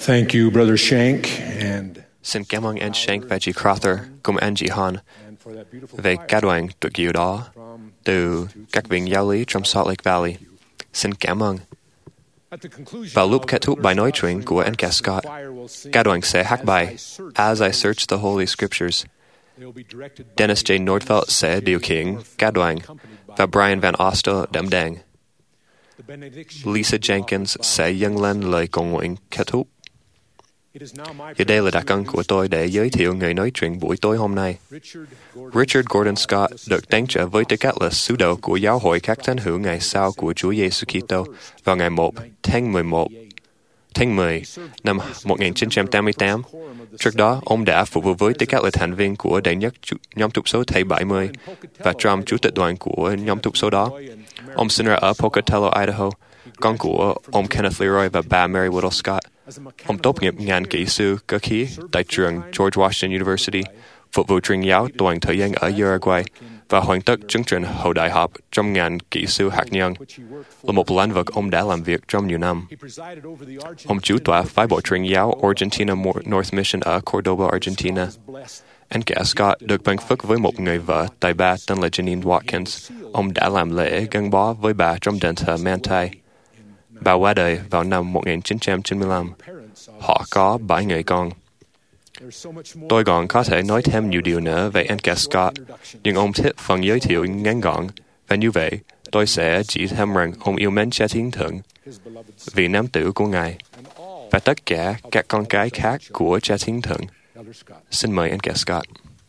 Thank you, Brother Shank, and Xin cảm ơn anh Shank và chị Crowther cùng anh chị Hon về ca đoàn tuyệt diệu đó từ các viện giáo lý trong Salt Lake Valley. Xin cảm ơn. Vào lúc kết thúc bài nói chuyện của anh ca Scott, ca đoàn sẽ hát bài As I Search the Holy Scriptures. Dennis J. Nordfeld sẽ điều khiển ca đoàn và Brian Van Oster đđảm đàn. Lisa Jenkins sẽ dâng lên lời cầu nguyện kết thúc. Giờ đây là đặc ân của tôi để giới thiệu người nói chuyện buổi tối hôm nay. Richard Gordon Scott được tán trở với tư cách là sứ đồ của Giáo hội các thánh hữu ngày sau của Chúa Giêsu Kitô vào ngày 1 tháng 10 năm 1988. Trước đó, ông đã phục vụ với tư cách là thành viên của đệ nhất nhóm trục số Thầy 70 và trong chủ tịch đoàn của nhóm trục số đó. Ông sinh ra ở Pocatello, Idaho, con của ông Kenneth Leroy và bà Mary Whittle Scott. Ông tốt nghiệp ngành kỹ sư cơ khí tại trường George Washington University, phục vụ truyền giáo toàn thời gian ở Uruguay và hoàn tất chương trình hậu đại học trong ngành kỹ sư hạt nhân. Là một lĩnh vực ông đã làm việc trong nhiều năm. Ông chủ tọa phái bộ truyền giáo Argentina North Mission ở Cordoba, Argentina. Anh cả Scott được ban phước với một người vợ tài ba tên là Janine Watkins. Ông đã làm lễ gắn bó với bà trong đền thờ Manti. Bà qua đời vào năm 1995. Họ có 7 người con. Tôi còn có thể nói thêm nhiều điều nữa về anh cả Scott, nhưng ông thích phần giới thiệu ngắn gọn, và như vậy, tôi sẽ chỉ thêm rằng ông yêu mến Cha Thiên Thượng, vị nam tử của Ngài, và tất cả các con cái khác của Cha Thiên Thượng. Xin mời anh cả Scott.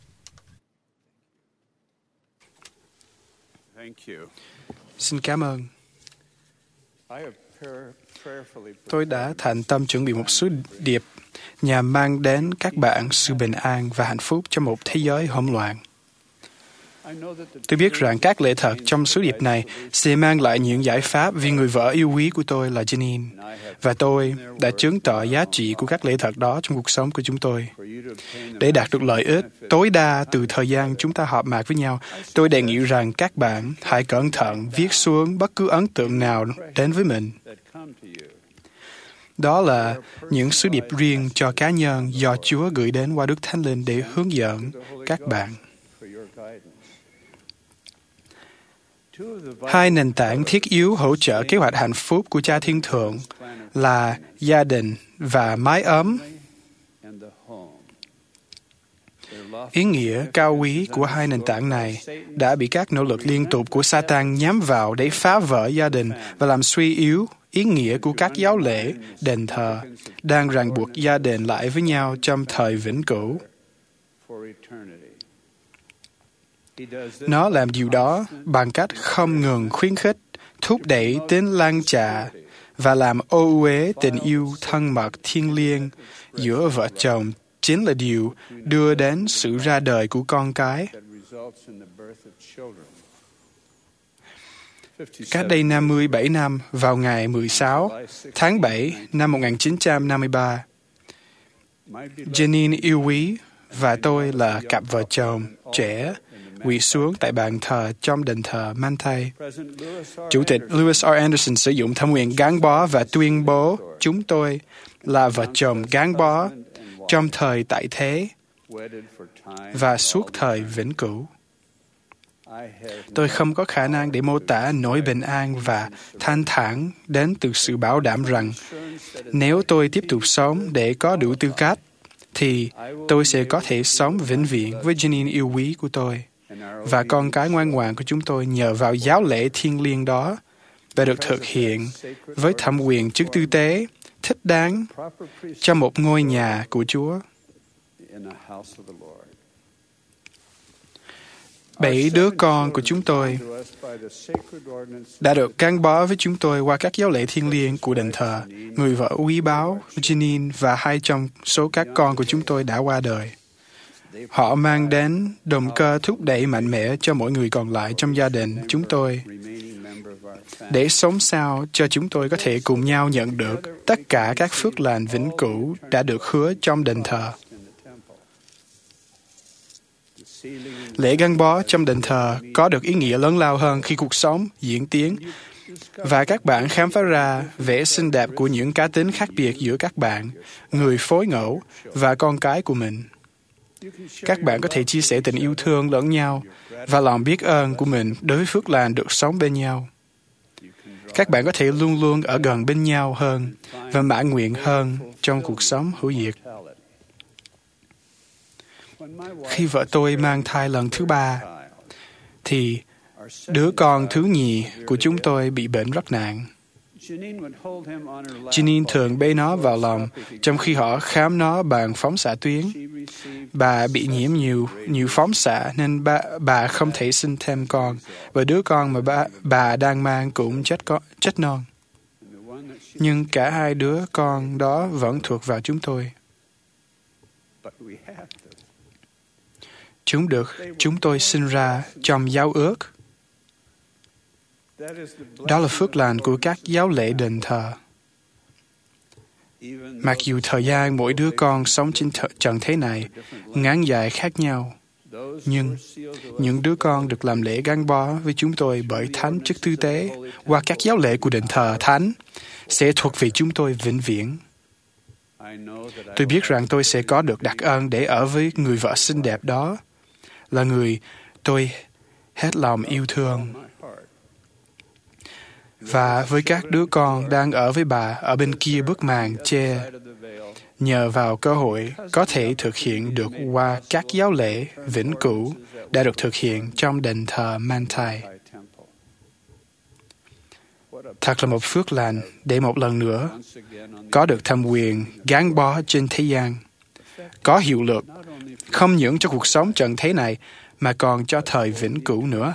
Xin cảm ơn. Tôi đã thành tâm chuẩn bị một sứ điệp nhằm mang đến các bạn sự bình an và hạnh phúc trong một thế giới hỗn loạn. Tôi biết rằng các lẽ thật trong sứ điệp này sẽ mang lại những giải pháp vì người vợ yêu quý của tôi là Janine, và tôi đã chứng tỏ giá trị của các lẽ thật đó trong cuộc sống của chúng tôi. Để đạt được lợi ích tối đa từ thời gian chúng ta họp mặt với nhau, tôi đề nghị rằng các bạn hãy cẩn thận viết xuống bất cứ ấn tượng nào đến với mình. Đó là những sứ điệp riêng cho cá nhân do Chúa gửi đến qua Đức Thánh Linh để hướng dẫn các bạn. Hai nền tảng thiết yếu hỗ trợ kế hoạch hạnh phúc của Cha Thiên Thượng là gia đình và mái ấm. Ý nghĩa cao quý của hai nền tảng này đã bị các nỗ lực liên tục của Satan nhắm vào để phá vỡ gia đình và làm suy yếu ý nghĩa của các giáo lễ, đền thờ, đang ràng buộc gia đình lại với nhau trong thời vĩnh cửu. Nó làm điều đó bằng cách không ngừng khuyến khích, thúc đẩy tính lan trạ và làm ô uế tình yêu thân mật thiêng liêng giữa vợ chồng chính là điều đưa đến sự ra đời của con cái. Cách đây 57 năm, vào ngày 16 tháng 7 năm 1953, Janine yêu quý và tôi là cặp vợ chồng trẻ quỳ xuống tại bàn thờ trong đền thờ Manti. Chủ tịch Lewis R. Anderson sử dụng thẩm quyền gắn bó và tuyên bố chúng tôi là vợ chồng gắn bó trong thời tại thế và suốt thời vĩnh cửu. Tôi không có khả năng để mô tả nỗi bình an và thanh thản đến từ sự bảo đảm rằng nếu tôi tiếp tục sống để có đủ tư cách, thì tôi sẽ có thể sống vĩnh viễn với Janine yêu quý của tôi và con cái ngoan ngoãn của chúng tôi nhờ vào giáo lễ thiêng liêng đó và được thực hiện với thẩm quyền chức tư tế thích đáng trong một ngôi nhà của Chúa. 7 đứa con của chúng tôi đã được gắn bó với chúng tôi qua các giáo lễ thiêng liêng của đền thờ. Người vợ quý báu Janine và 2 trong số các con của chúng tôi đã qua đời. Họ mang đến động cơ thúc đẩy mạnh mẽ cho mỗi người còn lại trong gia đình chúng tôi để sống sao cho chúng tôi có thể cùng nhau nhận được tất cả các phước lành vĩnh cửu đã được hứa trong đền thờ. Lễ gắn bó trong đền thờ có được ý nghĩa lớn lao hơn khi cuộc sống diễn tiến Và các bạn khám phá ra vẻ xinh đẹp của những cá tính khác biệt giữa các bạn, người phối ngẫu và con cái của mình. Các bạn có thể chia sẻ tình yêu thương lẫn nhau và lòng biết ơn của mình đối với phước lành được sống bên nhau. Các bạn có thể luôn luôn ở gần bên nhau hơn và mãn nguyện hơn trong cuộc sống hữu diệt. Khi vợ tôi mang thai lần thứ 3, thì đứa con thứ nhì của chúng tôi bị bệnh rất nặng. Janine thường bế nó vào lòng trong khi họ khám nó bằng phóng xạ tuyến. Bà bị nhiễm nhiều phóng xạ nên bà không thể sinh thêm con, và đứa con mà bà đang mang cũng chết non. Nhưng cả hai đứa con đó vẫn thuộc vào chúng tôi. Chúng được chúng tôi sinh ra trong giao ước. Đó là phước lành của các giáo lễ đền thờ. Mặc dù thời gian mỗi đứa con sống trên trần thế này ngắn dài khác nhau, nhưng những đứa con được làm lễ gắn bó với chúng tôi bởi thánh chức tư tế qua các giáo lễ của đền thờ thánh sẽ thuộc về chúng tôi vĩnh viễn. Tôi biết rằng tôi sẽ có được đặc ân để ở với người vợ xinh đẹp đó, là người tôi hết lòng yêu thương. Và với các đứa con đang ở với bà ở bên kia bức màn che, nhờ vào cơ hội có thể thực hiện được qua các giáo lễ vĩnh cửu đã được thực hiện trong đền thờ Manti. Thật là một phước lành để một lần nữa có được thẩm quyền gắn bó trên thế gian, có hiệu lực không những cho cuộc sống trần thế này mà còn cho thời vĩnh cửu nữa.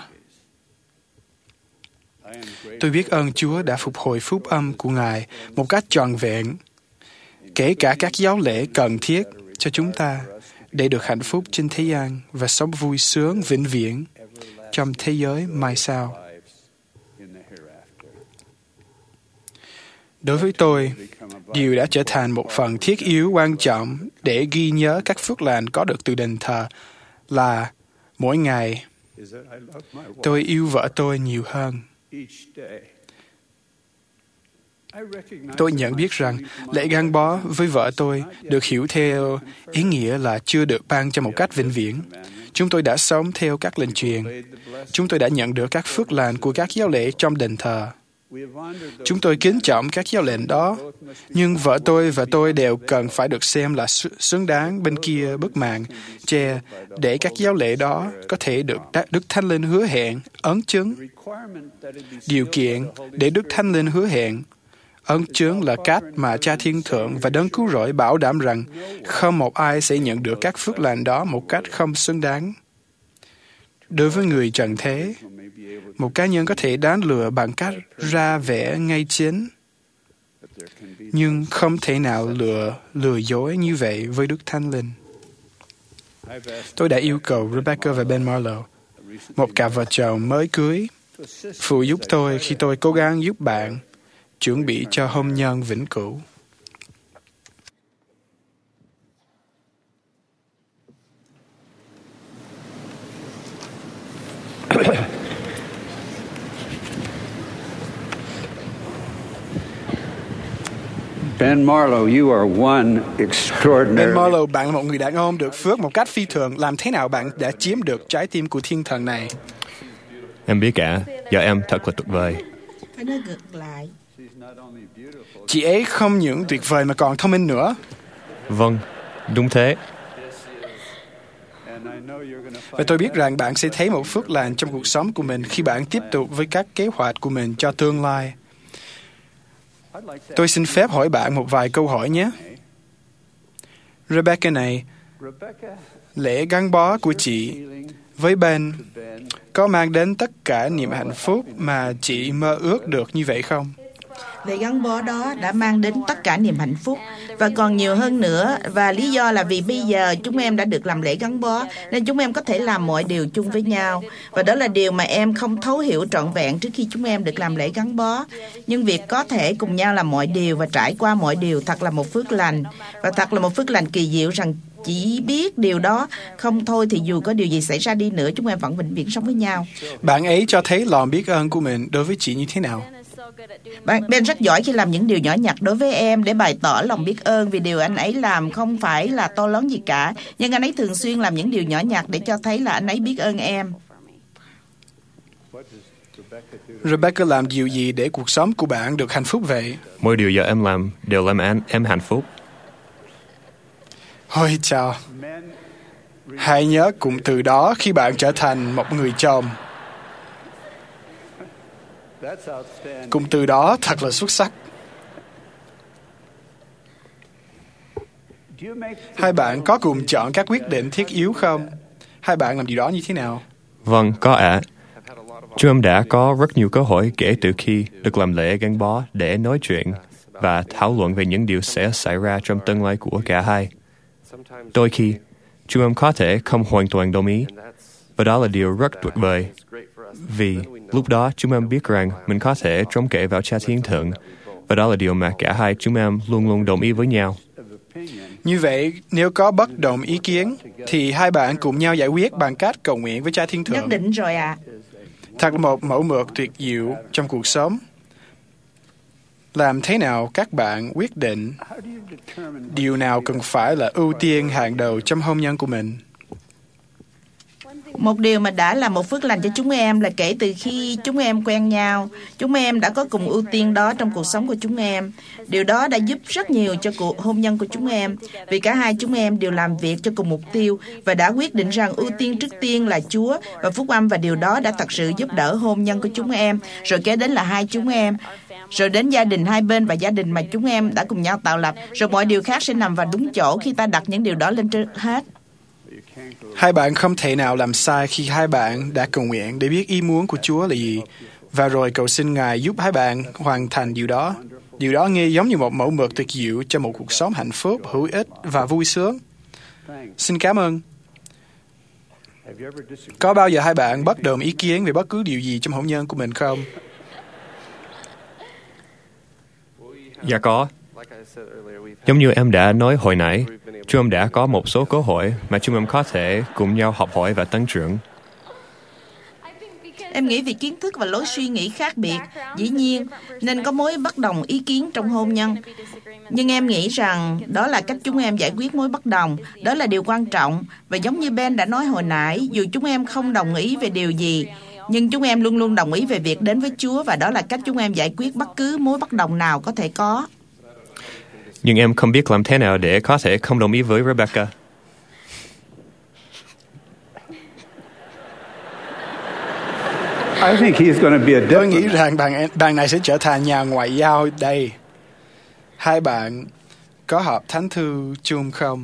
Tôi biết ơn Chúa đã phục hồi phúc âm của Ngài một cách trọn vẹn, kể cả các giáo lễ cần thiết cho chúng ta để được hạnh phúc trên thế gian và sống vui sướng vĩnh viễn trong thế giới mai sau. Đối với tôi, điều đã trở thành một phần thiết yếu quan trọng để ghi nhớ các phước lành có được từ đền thờ là mỗi ngày tôi yêu vợ tôi nhiều hơn. Tôi nhận biết rằng lễ gắn bó với vợ tôi được hiểu theo ý nghĩa là chưa được ban cho một cách vĩnh viễn. Chúng tôi đã sống theo các lệnh truyền. Chúng tôi đã nhận được các phước lành của các giáo lễ trong đền thờ. Chúng tôi kính trọng các giáo lệnh đó, nhưng vợ tôi và tôi đều cần phải được xem là xứng đáng bên kia bức màn che để các giáo lễ đó có thể được Đức Thánh Linh hứa hẹn, ấn chứng. Điều kiện để Đức Thánh Linh hứa hẹn, ấn chứng là cách mà Cha Thiên Thượng và Đấng Cứu Rỗi bảo đảm rằng không một ai sẽ nhận được các phước lành đó một cách không xứng đáng. Đối với người trần thế, một cá nhân có thể đánh lừa bằng cách ra vẻ ngay chính, nhưng không thể nào lừa dối như vậy với Đức Thánh Linh. Tôi đã yêu cầu Rebecca và Ben Marlowe, một cặp vợ chồng mới cưới, phụ giúp tôi khi tôi cố gắng giúp bạn chuẩn bị cho hôn nhân vĩnh cửu. Ben Marlowe, you are one extraordinary. Ben Marlowe, bạn là một người đàn ông được phước một cách phi thường. Làm thế nào bạn đã chiếm được trái tim của thiên thần này? Em biết cả, vợ em thật là tuyệt vời. Phải nói ngược lại. Chị ấy không những tuyệt vời mà còn thông minh nữa. Vâng, đúng thế. Và tôi biết rằng bạn sẽ thấy một phước lành trong cuộc sống của mình khi bạn tiếp tục với các kế hoạch của mình cho tương lai. Tôi xin phép hỏi bạn một vài câu hỏi nhé. Rebecca này, lễ gắn bó của chị với Ben có mang đến tất cả niềm hạnh phúc mà chị mơ ước được như vậy không? Lễ gắn bó đó đã mang đến tất cả niềm hạnh phúc và còn nhiều hơn nữa, và lý do là vì bây giờ chúng em đã được làm lễ gắn bó nên chúng em có thể làm mọi điều chung với nhau, và đó là điều mà em không thấu hiểu trọn vẹn trước khi chúng em được làm lễ gắn bó. Nhưng việc có thể cùng nhau làm mọi điều và trải qua mọi điều thật là một phước lành, và thật là một phước lành kỳ diệu rằng chỉ biết điều đó không thôi thì dù có điều gì xảy ra đi nữa chúng em vẫn vĩnh viễn sống với nhau. Bạn ấy cho thấy lòng biết ơn của mình đối với chị như thế nào? Ben rất giỏi khi làm những điều nhỏ nhặt đối với em để bày tỏ lòng biết ơn vì điều anh ấy làm không phải là to lớn gì cả, nhưng anh ấy thường xuyên làm những điều nhỏ nhặt để cho thấy là anh ấy biết ơn em. Rebecca làm điều gì để cuộc sống của bạn được hạnh phúc vậy? Mỗi điều giờ em làm đều làm em hạnh phúc. Ôi chào, hãy nhớ cụm từ đó khi bạn trở thành một người chồng. Cụm từ đó thật là xuất sắc. Hai bạn có cùng chọn các quyết định thiết yếu không? Hai bạn làm điều đó như thế nào? Vâng, có ạ. Chúng em đã có rất nhiều cơ hội kể từ khi được làm lễ gắn bó để nói chuyện và thảo luận về những điều sẽ xảy ra trong tương lai của cả hai. Đôi khi, chúng em có thể không hoàn toàn đồng ý, và đó là điều rất tuyệt vời. Vì lúc đó chúng em biết rằng mình có thể trông cậy vào Cha Thiên Thượng, và đó là điều mà cả hai chúng em luôn luôn đồng ý với nhau. Như vậy, nếu có bất đồng ý kiến, thì hai bạn cùng nhau giải quyết bằng cách cầu nguyện với Cha Thiên Thượng. Nhất định rồi ạ. Thật là một mẫu mực tuyệt diệu trong cuộc sống. Làm thế nào các bạn quyết định điều nào cần phải là ưu tiên hàng đầu trong hôn nhân của mình? Một điều mà đã là một phước lành cho chúng em là kể từ khi chúng em quen nhau, chúng em đã có cùng ưu tiên đó trong cuộc sống của chúng em. Điều đó đã giúp rất nhiều cho cuộc hôn nhân của chúng em, vì cả hai chúng em đều làm việc cho cùng mục tiêu và đã quyết định rằng ưu tiên trước tiên là Chúa và phúc âm, và điều đó đã thật sự giúp đỡ hôn nhân của chúng em, rồi kế đến là hai chúng em, rồi đến gia đình hai bên và gia đình mà chúng em đã cùng nhau tạo lập, rồi mọi điều khác sẽ nằm vào đúng chỗ khi ta đặt những điều đó lên trên hết. Hai bạn không thể nào làm sai khi hai bạn đã cầu nguyện để biết ý muốn của Chúa là gì, và rồi cầu xin Ngài giúp hai bạn hoàn thành điều đó. Điều đó nghe giống như một mẫu mực tuyệt diệu cho một cuộc sống hạnh phúc, hữu ích và vui sướng. Xin cảm ơn. Có bao giờ hai bạn bất đồng ý kiến về bất cứ điều gì trong hôn nhân của mình không? Dạ có. Giống như em đã nói hồi nãy, chúng em đã có một số cơ hội mà chúng em có thể cùng nhau học hỏi và tăng trưởng. Em nghĩ vì kiến thức và lối suy nghĩ khác biệt, dĩ nhiên, nên có mối bất đồng ý kiến trong hôn nhân. Nhưng em nghĩ rằng đó là cách chúng em giải quyết mối bất đồng, đó là điều quan trọng. Và giống như Ben đã nói hồi nãy, dù chúng em không đồng ý về điều gì, nhưng chúng em luôn luôn đồng ý về việc đến với Chúa, và đó là cách chúng em giải quyết bất cứ mối bất đồng nào có thể có. Nhưng em không biết làm thế nào để có thể không đồng ý với Rebecca. Tôi nghĩ rằng bạn này sẽ trở thành nhà ngoại giao đây. Hai bạn có học thánh thư chung không?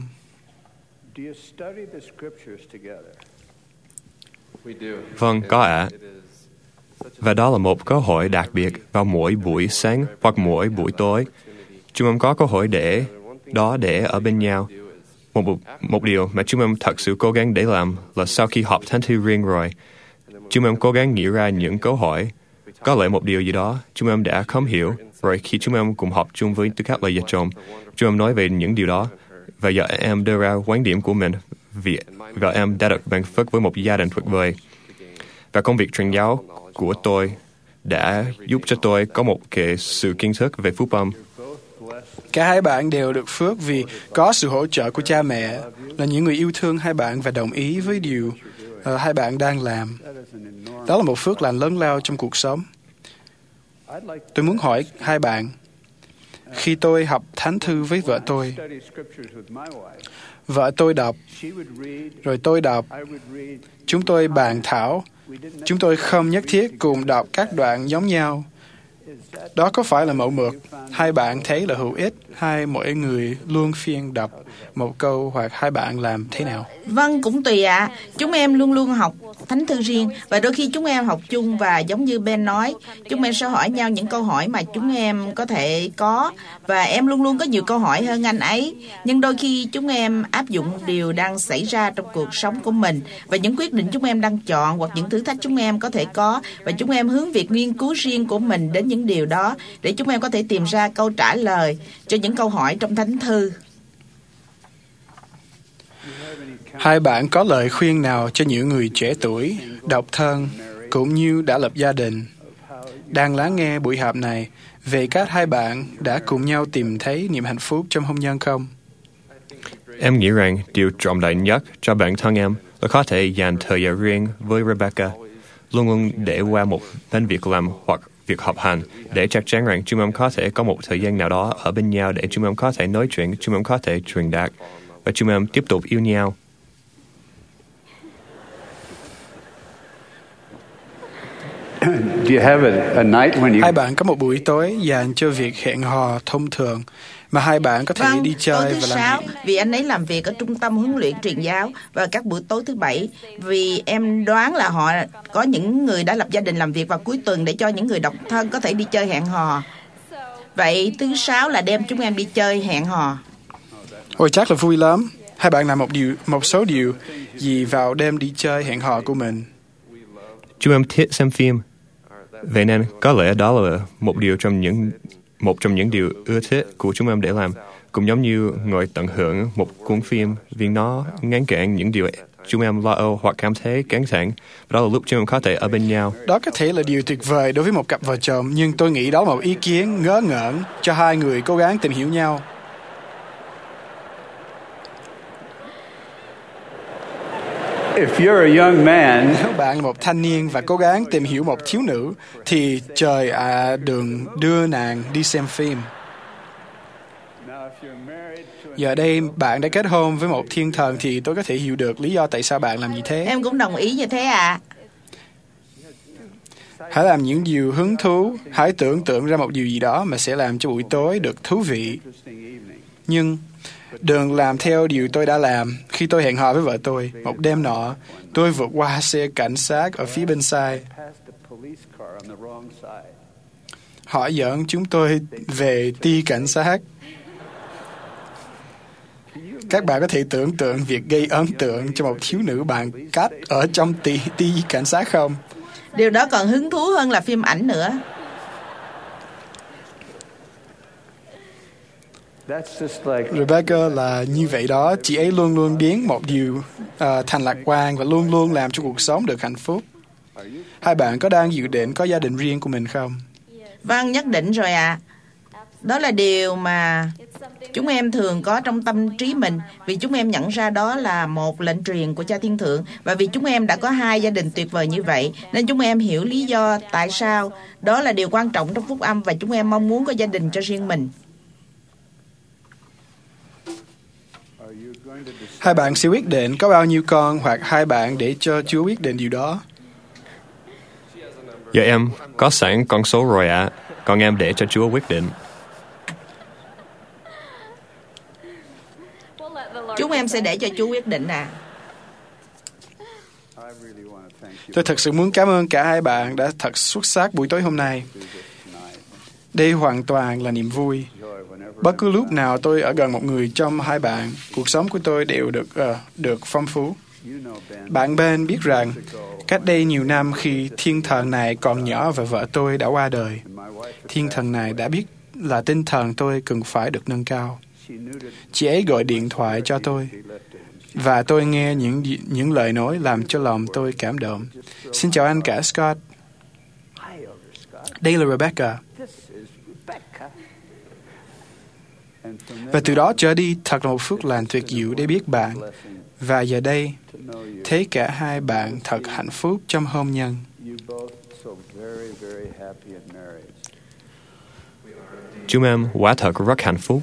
Vâng, có ạ. Và đó là một cơ hội đặc biệt vào mỗi buổi sáng hoặc mỗi buổi tối. Chúng em có cơ hội để ở bên nhau. Một điều mà chúng em thật sự cố gắng để làm là sau khi học thánh thư riêng rồi, chúng em cố gắng nghĩ ra những câu hỏi. Có lẽ một điều gì đó chúng em đã không hiểu, rồi khi chúng em cùng học chung với tư cách là vợ chồng, chúng em nói về những điều đó. Và giờ em đưa ra quan điểm của mình vì vợ em đã được ban phước với một gia đình tuyệt vời. Và công việc truyền giáo của tôi đã giúp cho tôi có một cái sự kiến thức về phúc âm. Cả hai bạn đều được phước vì có sự hỗ trợ của cha mẹ, là những người yêu thương hai bạn và đồng ý với điều hai bạn đang làm. Đó là một phước lành lớn lao trong cuộc sống. Tôi muốn hỏi hai bạn, khi tôi học thánh thư với vợ tôi đọc, rồi tôi đọc, chúng tôi bàn thảo, chúng tôi không nhất thiết cùng đọc các đoạn giống nhau. Đó có phải là mẫu mực? Hai bạn thấy là hữu ích, hay mỗi người luôn phiên đọc một câu, hoặc hai bạn làm thế nào? Vâng, cũng tùy ạ. Chúng em luôn luôn học thánh thư riêng, và đôi khi chúng em học chung, và giống như Ben nói, chúng em sẽ hỏi nhau những câu hỏi mà chúng em có thể có, và em luôn luôn có nhiều câu hỏi hơn anh ấy. Nhưng đôi khi chúng em áp dụng điều đang xảy ra trong cuộc sống của mình, và những quyết định chúng em đang chọn, hoặc những thử thách chúng em có thể có, và chúng em hướng việc nghiên cứu riêng của mình đến những điều đó, để chúng em có thể tìm ra câu trả lời cho những câu hỏi trong thánh thư. Hai bạn có lời khuyên nào cho những người trẻ tuổi, độc thân, cũng như đã lập gia đình, đang lắng nghe buổi họp này, về các hai bạn đã cùng nhau tìm thấy niềm hạnh phúc trong hôn nhân không? Em nghĩ rằng điều trọng đại nhất cho bản thân em là có thể dành thời gian riêng với Rebecca, luôn luôn để qua một bên việc làm hoặc việc học hành, để chắc chắn rằng chúng em có thể có một thời gian nào đó ở bên nhau để chúng em có thể nói chuyện, chúng em có thể truyền đạt và chúng em tiếp tục yêu nhau. Do you have a night when Hai you bạn có một buổi tối dành cho việc hẹn hò thông thường mà hai bạn có thể đi tối chơi thứ và làm sáu việc. vì anh ấy làm việc ở trung tâm huấn luyện truyền giáo, và các buổi tối thứ bảy vì em đoán là họ có những người đã lập gia đình làm việc vào cuối tuần để cho những người độc thân có thể đi chơi hẹn hò. Vậy thứ sáu là đem chúng em đi chơi hẹn hò. Ôi chắc là vui lắm. Hai bạn làm một số điều gì vào đêm đi chơi hẹn hò của mình? Chúng em thích xem phim, vậy nên có lẽ đó là một trong những điều ưa thích của chúng em để làm, cũng giống như ngồi tận hưởng một cuốn phim vì nó ngăn cản những điều chúng em lo âu hoặc cảm thấy căng thẳng. Đó là lúc chúng em có thể ở bên nhau. Đó có thể là điều tuyệt vời đối với một cặp vợ chồng, nhưng tôi nghĩ đó là một ý kiến ngớ ngẩn cho hai người cố gắng tìm hiểu nhau. if you're a young man, Nếu bạn là một thanh niên và cố gắng tìm hiểu một thiếu nữ, thì trời đừng đưa nàng đi xem phim. now if you're married to Giờ đây bạn đã kết hôn với một thiên thần thì tôi có thể hiểu được lý do tại sao bạn làm như thế. Em cũng đồng ý như thế ạ. Hãy làm những điều hứng thú, hãy tưởng tượng ra một điều gì đó mà sẽ làm cho buổi tối được thú vị. interesting evening, Nhưng đừng làm theo điều tôi đã làm khi tôi hẹn hò với vợ tôi. Một đêm nọ, tôi vượt qua xe cảnh sát ở phía bên sai. passed a police car on the wrong side. Họ dẫn chúng tôi về ti cảnh sát. Các bạn có thể tưởng tượng việc gây ấn tượng cho một thiếu nữ bạn cách ở trong ti cảnh sát không? Điều đó còn hứng thú hơn là phim ảnh nữa. That's just like Rebecca là như vậy đó. Chị ấy luôn luôn biến một điều thành lạc quan và luôn luôn làm cho cuộc sống được hạnh phúc. Hai bạn có đang dự định có gia đình riêng của mình không? Vâng, nhất định rồi ạ. Đó là điều mà chúng em thường có trong tâm trí mình, vì chúng em nhận ra đó là một lệnh truyền của Cha Thiên Thượng, và vì chúng em đã có hai gia đình tuyệt vời như vậy nên chúng em hiểu lý do tại sao đó là điều quan trọng trong phúc âm, và chúng em mong muốn có gia đình cho riêng mình. Hai bạn sẽ quyết định có bao nhiêu con, hoặc hai bạn để cho Chúa quyết định điều đó? Dạ em có sẵn con số rồi ạ, còn em để cho Chúa quyết định. Chúng em sẽ để cho Chúa quyết định ạ. I really want to thank you Tôi thật sự muốn cảm ơn cả hai bạn đã thật xuất sắc buổi tối hôm nay. tonight. Đây hoàn toàn là niềm vui. Joy whenever Bất cứ lúc nào tôi ở gần một người trong hai bạn, cuộc sống của tôi đều được phong phú. you know Ben Bạn Ben biết rằng, cách đây nhiều năm khi thiên thần này còn nhỏ và vợ tôi đã qua đời, and my wife, thiên thần này đã biết là tinh thần tôi cần phải được nâng cao. she knew that Chị ấy gọi điện thoại cho tôi, be lifted. và tôi nghe những lời nói làm cho lòng tôi cảm động. Xin chào anh cả Scott. Hi, Elder Scott. Đây là Rebecca. This is Rebecca. And from Và then từ đó trở đi, thật là một phước lành tuyệt diệu để biết bạn. blessing Và giờ đây, to know you. thấy cả hai bạn thật hạnh phúc trong hôn nhân. You both so very, very happy in marriage. Chúng em quả thật rất hạnh phúc.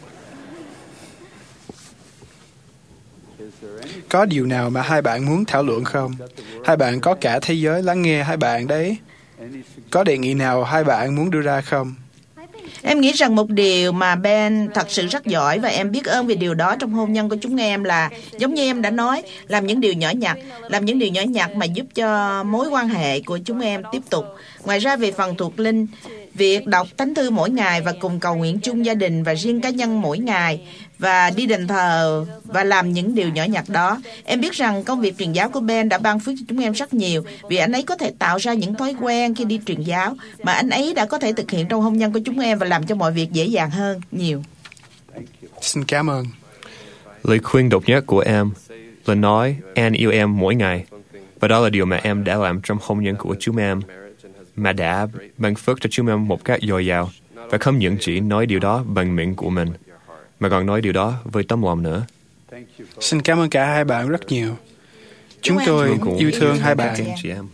Is there any Có điều nào mà hai bạn muốn thảo luận không? Hai bạn có cả thế giới lắng nghe hai bạn đấy. Có đề nghị nào hai bạn muốn đưa ra không? Em nghĩ rằng một điều mà Ben thật sự rất giỏi, và em biết ơn vì điều đó trong hôn nhân của chúng em, là giống như em đã nói, làm những điều nhỏ nhặt mà giúp cho mối quan hệ của chúng em tiếp tục. Ngoài ra, về phần thuộc linh, việc đọc thánh thư mỗi ngày và cùng cầu nguyện chung gia đình và riêng cá nhân mỗi ngày, và đi đền thờ và làm những điều nhỏ nhặt đó. Em biết rằng công việc truyền giáo của Ben đã ban phước cho chúng em rất nhiều, vì anh ấy có thể tạo ra những thói quen khi đi truyền giáo mà anh ấy đã có thể thực hiện trong hôn nhân của chúng em, và làm cho mọi việc dễ dàng hơn nhiều. Xin cảm ơn. Lời khuyên độc nhất của em là nói Anne yêu em mỗi ngày, và đó là điều mà em đã làm trong hôn nhân của chúng em. mà đã ban phước cho chúng em một cách dồi dào, và không những chỉ nói điều đó bằng miệng của mình, mà còn nói điều đó với tấm lòng nữa. Xin cảm ơn cả hai bạn rất nhiều. Chúng tôi yêu thương hai bạn. Các chị em.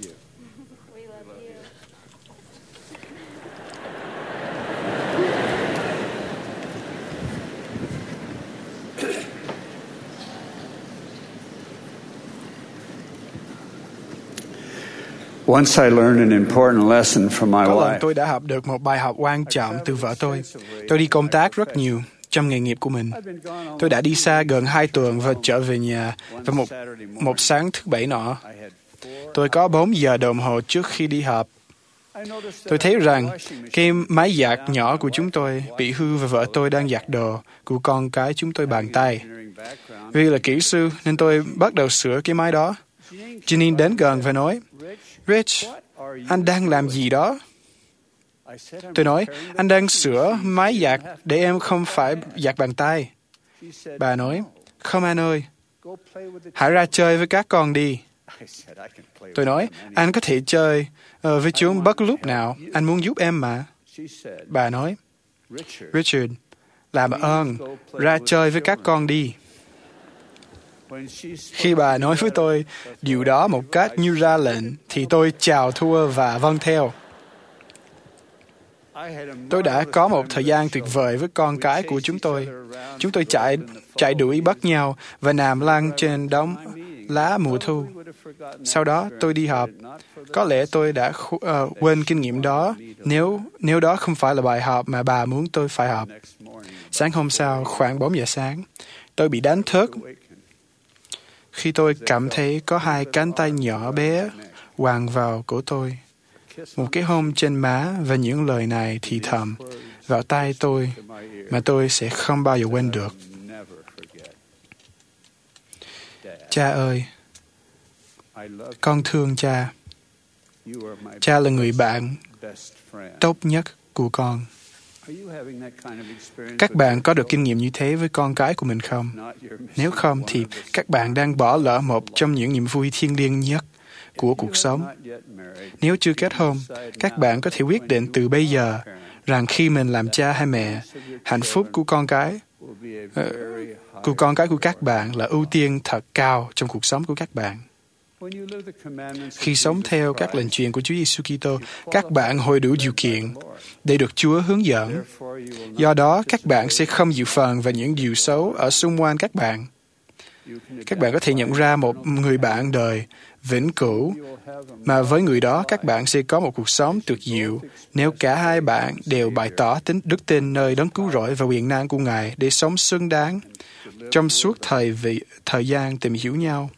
Once I learned an important lesson from my Có lần wife. tôi đã học được một bài học quan trọng từ vợ tôi. Tôi đi công tác rất nhiều trong nghề nghiệp của mình. Tôi đã đi xa gần 2 tuần và trở về nhà. Và một sáng thứ Bảy nọ, tôi có 4 giờ đồng hồ trước khi đi họp. Tôi thấy rằng cái máy giặt nhỏ của chúng tôi bị hư và vợ tôi đang giặt đồ của con cái chúng tôi bàn tay. Vì là kỹ sư nên tôi bắt đầu sửa cái máy đó. Janine đến gần và nói, Rich, anh đang làm gì đó? Tôi nói, anh đang sửa máy giặt để em không phải giặt bằng tay. Bà nói, không anh ơi, hãy ra chơi với các con đi. Tôi nói, anh có thể chơi với chúng bất lúc nào, anh muốn giúp em mà. Bà nói, Richard, làm ơn, ra chơi với các con đi. Khi bà nói với tôi điều đó một cách như ra lệnh, thì tôi chào thua và vâng theo. Tôi đã có một thời gian tuyệt vời với con cái của chúng tôi. Chúng tôi chạy đuổi bắt nhau và nằm lăn trên đống lá mùa thu. Sau đó tôi đi họp. Có lẽ tôi đã quên kinh nghiệm đó nếu đó không phải là bài học mà bà muốn tôi phải học. Sáng hôm sau, khoảng 4 giờ sáng, tôi bị đánh thức khi tôi cảm thấy có 2 cánh tay nhỏ bé quàng vào cổ tôi. Một cái hôn trên má và những lời này thì thầm vào tai tôi mà tôi sẽ không bao giờ quên được. Cha ơi, con thương cha. Cha là người bạn tốt nhất của con. Các bạn có được kinh nghiệm như thế với con cái của mình không? Nếu không thì các bạn đang bỏ lỡ một trong những niềm vui thiêng liêng nhất của cuộc sống. Nếu chưa kết hôn, các bạn có thể quyết định từ bây giờ rằng khi mình làm cha hay mẹ, hạnh phúc của con cái của các bạn là ưu tiên thật cao trong cuộc sống của các bạn. Khi sống theo các lệnh truyền của Chúa Giêsu Kitô, các bạn hội đủ điều kiện để được Chúa hướng dẫn. Do đó, các bạn sẽ không chịu phần vào những điều xấu ở xung quanh các bạn. Các bạn có thể nhận ra một người bạn đời vĩnh cửu, mà với người đó các bạn sẽ có một cuộc sống tuyệt diệu nếu cả hai bạn đều bày tỏ đức tin nơi đấng cứu rỗi và quyền năng của Ngài để sống xứng đáng trong suốt thời gian tìm hiểu nhau.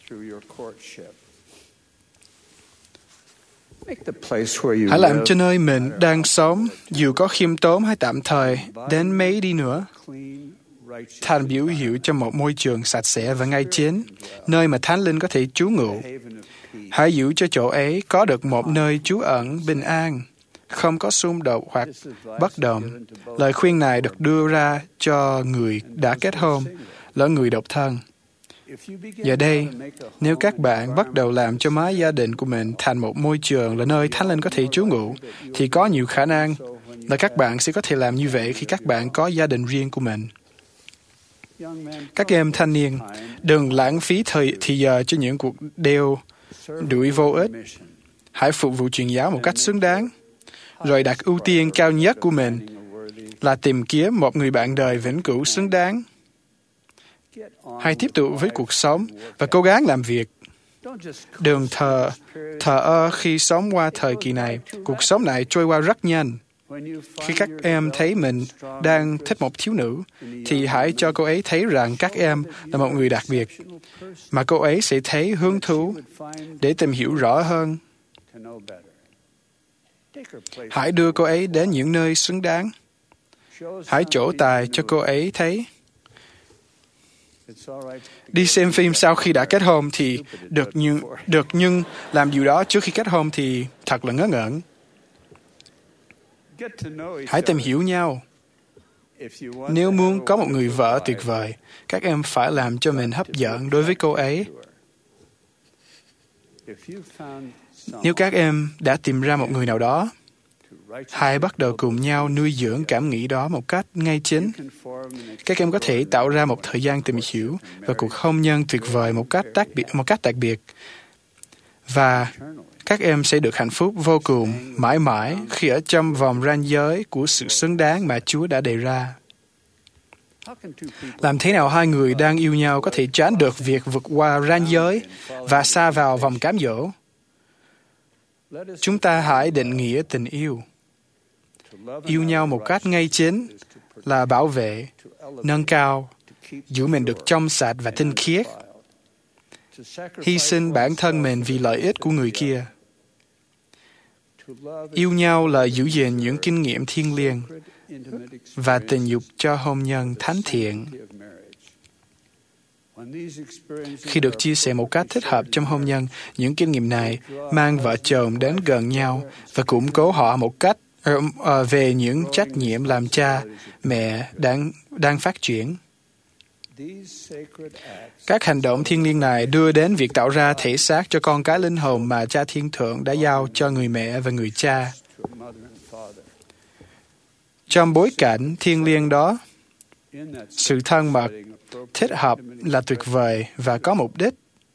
Hãy làm cho nơi mình đang sống, dù có khiêm tốn hay tạm thời đến mấy đi nữa, thành biểu hiệu cho một môi trường sạch sẽ và ngay chính, nơi mà Thánh Linh có thể trú ngụ. Hãy giữ cho chỗ ấy có được một nơi trú ẩn bình an, không có xung đột hoặc bất đồng. Lời khuyên này được đưa ra cho người đã kết hôn, lẫn người độc thân. Giờ đây, nếu các bạn bắt đầu làm cho mái gia đình của mình thành một môi trường là nơi Thánh Linh có thể trú ngụ, thì có nhiều khả năng là các bạn sẽ có thể làm như vậy khi các bạn có gia đình riêng của mình. Các em thanh niên, đừng lãng phí thời giờ cho những cuộc đeo đuổi vô ích. Hãy phục vụ truyền giáo một cách xứng đáng, rồi đặt ưu tiên cao nhất của mình là tìm kiếm một người bạn đời vĩnh cửu xứng đáng. Hãy tiếp tục với cuộc sống và cố gắng làm việc. Đừng thờ ơ khi sống qua thời kỳ này. Cuộc sống này trôi qua rất nhanh. Khi các em thấy mình đang thích một thiếu nữ, thì hãy cho cô ấy thấy rằng các em là một người đặc biệt, mà cô ấy sẽ thấy hứng thú để tìm hiểu rõ hơn. Hãy đưa cô ấy đến những nơi xứng đáng. Hãy trổ tài cho cô ấy thấy. Đi xem phim sau khi đã kết hôn thì được nhưng làm điều đó trước khi kết hôn thì thật là ngớ ngẩn. Hãy tìm hiểu nhau. Nếu muốn có một người vợ tuyệt vời, các em phải làm cho mình hấp dẫn đối với cô ấy. Nếu các em đã tìm ra một người nào đó, hãy bắt đầu cùng nhau nuôi dưỡng cảm nghĩ đó một cách ngay chính. Các em có thể tạo ra một thời gian tìm hiểu và cuộc hôn nhân tuyệt vời một cách đặc biệt. Và các em sẽ được hạnh phúc vô cùng, mãi mãi khi ở trong vòng ranh giới của sự xứng đáng mà Chúa đã đề ra. Làm thế nào hai người đang yêu nhau có thể tránh được việc vượt qua ranh giới và sa vào vòng cám dỗ? Chúng ta hãy định nghĩa tình yêu. Yêu nhau một cách ngay chính là bảo vệ, nâng cao, giữ mình được trong sạch và tinh khiết, hy sinh bản thân mình vì lợi ích của người kia. Yêu nhau là giữ gìn những kinh nghiệm thiêng liêng và tình dục cho hôn nhân thánh thiện. Khi được chia sẻ một cách thích hợp trong hôn nhân, những kinh nghiệm này mang vợ chồng đến gần nhau và củng cố họ một cách về những trách nhiệm làm cha, mẹ đang phát triển. Các hành động thiêng liêng này đưa đến việc tạo ra thể xác cho con cái linh hồn mà Cha Thiên Thượng đã giao cho người mẹ và người cha. Trong bối cảnh thiêng liêng đó, sự thân mật thích hợp là tuyệt vời và có mục đích.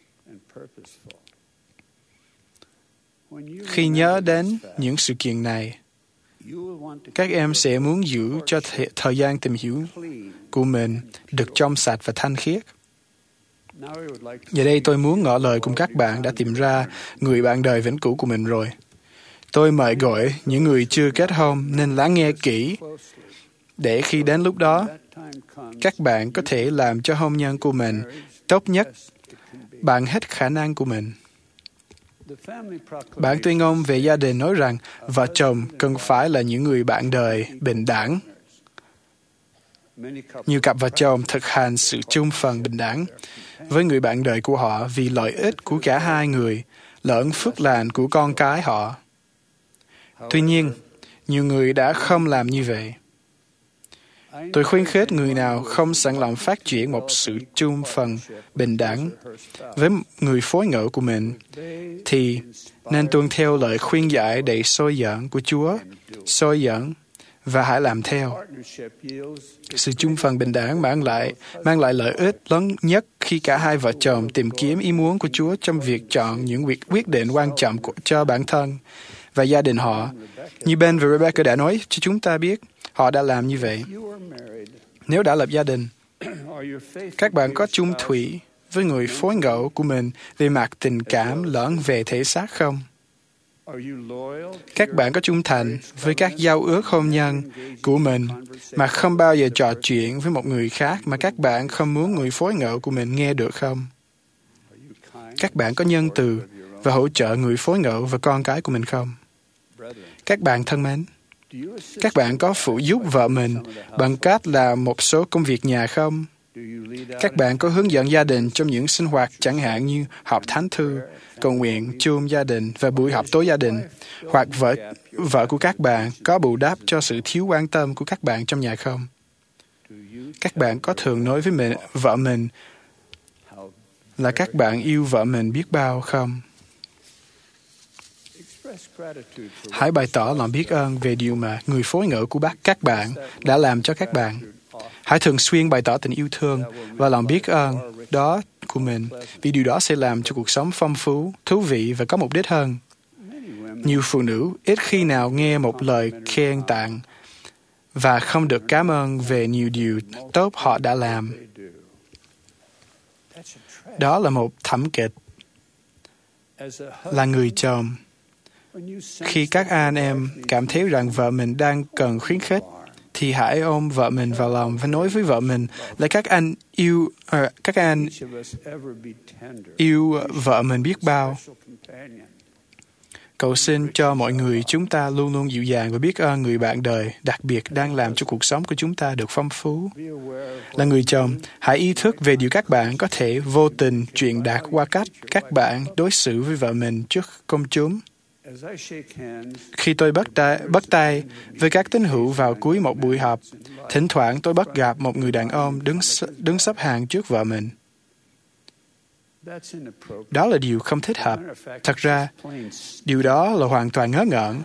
Khi nhớ đến những sự kiện này, các em sẽ muốn giữ cho thời gian tìm hiểu của mình được trong sạch và thanh khiết. Giờ đây tôi muốn ngỏ lời cùng các bạn đã tìm ra người bạn đời vĩnh cửu của mình rồi. Tôi mời gọi những người chưa kết hôn nên lắng nghe kỹ, để khi đến lúc đó, các bạn có thể làm cho hôn nhân của mình tốt nhất bằng hết khả năng của mình. Bản tuyên ngôn về gia đình nói rằng vợ chồng cần phải là những người bạn đời bình đẳng. Nhiều cặp vợ chồng thực hành sự chung phần bình đẳng với người bạn đời của họ vì lợi ích của cả hai người, lẫn phước lành của con cái họ. Tuy nhiên, nhiều người đã không làm như vậy. Tôi khuyến khích người nào không sẵn lòng phát triển một sự chung phần bình đẳng với người phối ngẫu của mình, thì nên tuân theo lời khuyên giải đầy soi dẫn của Chúa, soi dẫn và hãy làm theo. Sự chung phần bình đẳng mang lại lợi ích lớn nhất khi cả hai vợ chồng tìm kiếm ý muốn của Chúa trong việc chọn những quyết định quan trọng cho bản thân và gia đình họ. Như Ben và Rebecca đã nói cho chúng ta biết, họ đã làm như vậy. Nếu đã lập gia đình, các bạn có chung thủy với người phối ngẫu của mình về mặt tình cảm lẫn về thể xác không? Các bạn có trung thành với các giao ước hôn nhân của mình mà không bao giờ trò chuyện với một người khác mà các bạn không muốn người phối ngẫu của mình nghe được không? Các bạn có nhân từ và hỗ trợ người phối ngẫu và con cái của mình không? Các bạn thân mến, các bạn có phụ giúp vợ mình bằng cách làm một số công việc nhà không? Các bạn có hướng dẫn gia đình trong những sinh hoạt chẳng hạn như họp thánh thư, cầu nguyện chung gia đình và buổi họp tối gia đình? Hoặc vợ của các bạn có bù đắp cho sự thiếu quan tâm của các bạn trong nhà không? Các bạn có thường nói với vợ mình là các bạn yêu vợ mình biết bao không? Hãy bày tỏ lòng biết ơn về điều mà người phối ngẫu của các bạn đã làm cho các bạn. Hãy thường xuyên bày tỏ tình yêu thương và lòng biết ơn đó của mình, vì điều đó sẽ làm cho cuộc sống phong phú, thú vị và có mục đích hơn. Nhiều phụ nữ ít khi nào nghe một lời khen tặng và không được cảm ơn về nhiều điều tốt họ đã làm. Đó là một thảm kịch. Là người chồng, khi các anh em cảm thấy rằng vợ mình đang cần khuyến khích, thì hãy ôm vợ mình vào lòng và nói với vợ mình là các anh yêu vợ mình biết bao. Cầu xin cho mọi người chúng ta luôn luôn dịu dàng và biết ơn người bạn đời đặc biệt đang làm cho cuộc sống của chúng ta được phong phú. Là người chồng, hãy ý thức về điều các bạn có thể vô tình truyền đạt qua cách các bạn đối xử với vợ mình trước công chúng. Khi tôi bắt tay với các tín hữu vào cuối một buổi họp, thỉnh thoảng tôi bắt gặp một người đàn ông đứng xếp hàng trước vợ mình. Đó là điều không thích hợp. Thật ra, điều đó là hoàn toàn ngớ ngẩn.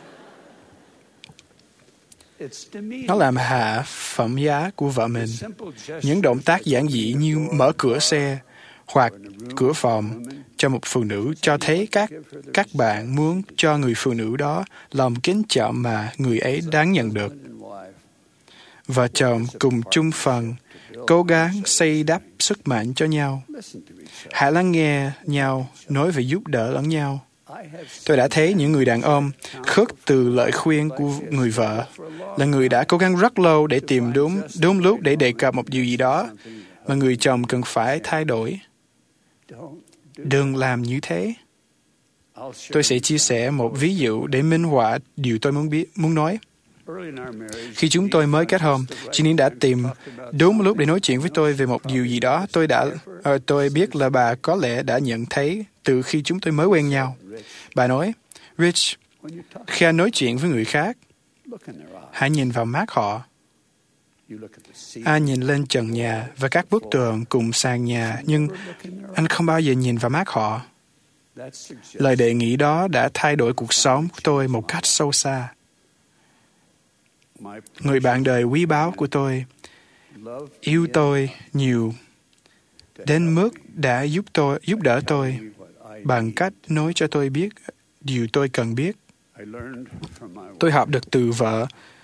Nó làm hạ phẩm giá của vợ mình. Những động tác giản dị như mở cửa xe hoặc cửa phòng cho một phụ nữ cho thấy các bạn muốn cho người phụ nữ đó lòng kính trọng mà người ấy đáng nhận được. Vợ chồng cùng chung phần, cố gắng xây đắp sức mạnh cho nhau. Hãy lắng nghe nhau nói về giúp đỡ lẫn nhau. Tôi đã thấy những người đàn ông khước từ lời khuyên của người vợ, là người đã cố gắng rất lâu để tìm đúng lúc để đề cập một điều gì đó mà người chồng cần phải thay đổi. Đừng làm như thế. Tôi sẽ chia sẻ một ví dụ để minh họa điều tôi muốn nói. Khi chúng tôi mới kết hôn, Jenny đã tìm đúng lúc để nói chuyện với tôi về một điều gì đó. Tôi biết là bà có lẽ đã nhận thấy từ khi chúng tôi mới quen nhau. Bà nói, Rich, khi anh nói chuyện với người khác, hãy nhìn vào mắt họ. Anh nhìn lên trần nhà và các bức tường cùng sàn nhà, nhưng anh không bao giờ nhìn vào mắt họ. Lời đề nghị đó đã thay đổi cuộc sống của tôi một cách sâu xa. Người bạn đời quý báu của tôi yêu tôi nhiều đến mức đã giúp đỡ tôi bằng cách nói cho tôi biết điều tôi cần biết. Tôi học được từ vợ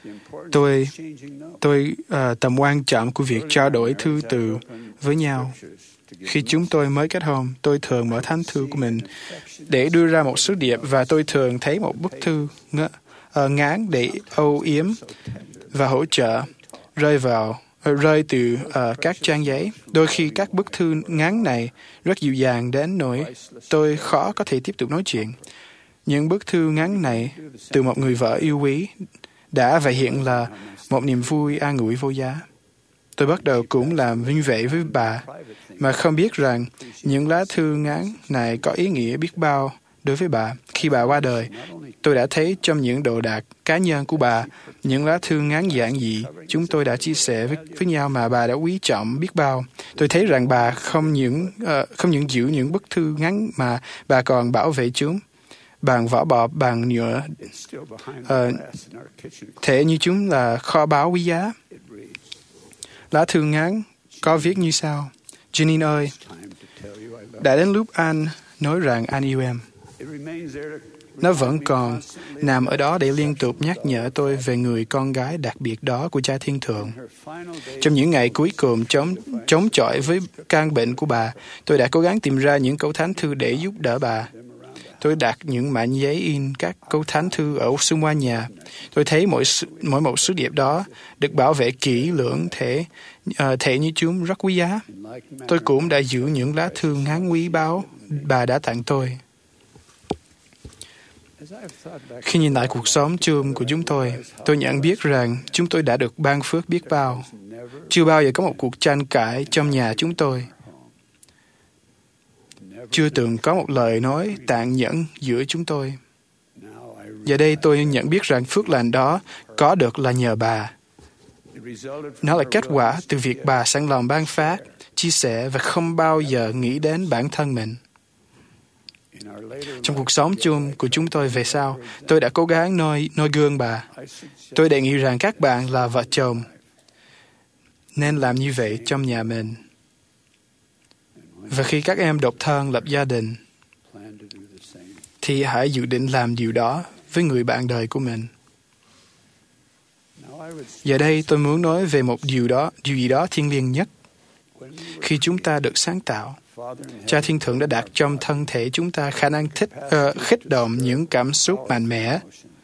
tôi tầm quan trọng của việc trao đổi thư từ với nhau. Khi chúng tôi mới kết hôn, tôi thường mở thánh thư của mình để đưa ra một sứ điệp, và tôi thường thấy một bức thư ngắn để âu yếm và hỗ trợ rơi từ các trang giấy. Đôi khi các bức thư ngắn này rất dịu dàng đến nỗi tôi khó có thể tiếp tục nói chuyện. Những bức thư ngắn này từ một người vợ yêu quý đã và hiện là một niềm vui an ủi vô giá. Tôi bắt đầu cũng làm như vậy với bà, mà không biết rằng những lá thư ngắn này có ý nghĩa biết bao đối với bà. Khi bà qua đời, tôi đã thấy trong những đồ đạc cá nhân của bà, những lá thư ngắn giản dị chúng tôi đã chia sẻ với nhau mà bà đã quý trọng biết bao. Tôi thấy rằng bà không những giữ những bức thư ngắn mà bà còn bảo vệ chúng bằng vỏ bọc bằng nhựa, thể như chúng là kho báu quý giá. Lá thư ngắn có viết như sau: Janine ơi, đã đến lúc anh nói rằng anh yêu em. Nó vẫn còn nằm ở đó để liên tục nhắc nhở tôi về người con gái đặc biệt đó của Cha Thiên Thượng. Trong những ngày cuối cùng chống chọi với căn bệnh của bà, tôi đã cố gắng tìm ra những câu thánh thư để giúp đỡ bà. Tôi đặt những mảnh giấy in các câu thánh thư ở xung quanh nhà. Tôi thấy mỗi một sứ điệp đó được bảo vệ kỹ lưỡng, thể như chúng rất quý giá. Tôi cũng đã giữ những lá thư ngắn quý báu bà đã tặng tôi. Khi nhìn lại cuộc sống chung của chúng tôi nhận biết rằng chúng tôi đã được ban phước biết bao. Chưa bao giờ có một cuộc tranh cãi trong nhà chúng tôi. Chưa từng có một lời nói tàn nhẫn giữa chúng tôi. Giờ đây tôi nhận biết rằng phước lành đó có được là nhờ bà. Nó là kết quả từ việc bà sẵn lòng ban phát, chia sẻ và không bao giờ nghĩ đến bản thân mình. Trong cuộc sống chung của chúng tôi về sau, tôi đã cố gắng noi gương bà. Tôi đề nghị rằng các bạn là vợ chồng nên làm như vậy trong nhà mình. Và khi các em độc thân lập gia đình, thì hãy dự định làm điều đó với người bạn đời của mình. Giờ đây tôi muốn nói về một điều gì đó thiêng liêng nhất. Khi chúng ta được sáng tạo, Cha Thiên Thượng đã đặt trong thân thể chúng ta khả năng khích động những cảm xúc mạnh mẽ.